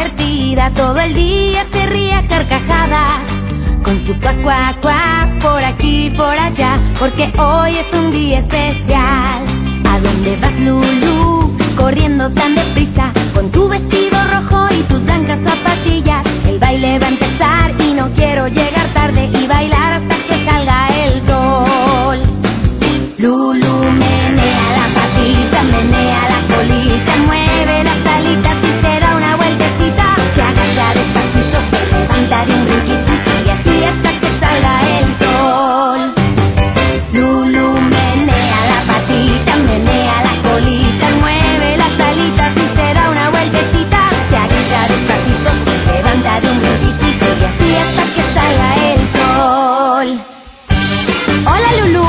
divertida, todo el día se ríe a carcajadas, con su cuac, cuac, cuac, por aquí, por allá, porque hoy es un día especial. ¿A dónde vas, Lulú? Corriendo tan deprisa, con tu vestido rojo y tus blancas zapatillas. El baile va a empezar y no quiero llegar tarde y bailar hasta que salga el sol. Lulú menea la patita, menea la colita, mueve las alitas y se da una vueltecita. Se agacha despacito, se levanta de un brinquito y así hasta que salga el sol. Lulú menea la patita, menea la colita, mueve las alitas y se da una vueltecita. Se agacha despacito, se levanta de un brinquito y así hasta que salga el sol. Hola, Lulú.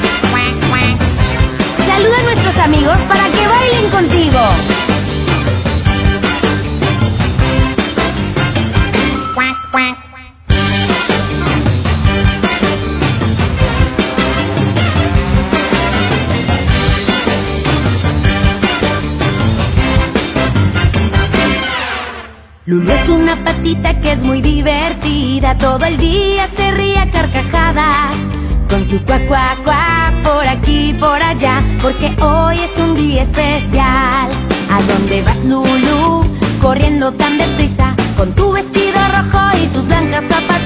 Saluda a nuestros amigos para que bailen contigo. Lulú es una patita que es muy divertida, todo el día se ríe a carcajadas, con su cuac, cuac, cuac, por aquí, por allá, porque hoy es un día especial. ¿A dónde vas, Lulú? Corriendo tan deprisa, con tu vestido rojo y tus blancas zapatillas.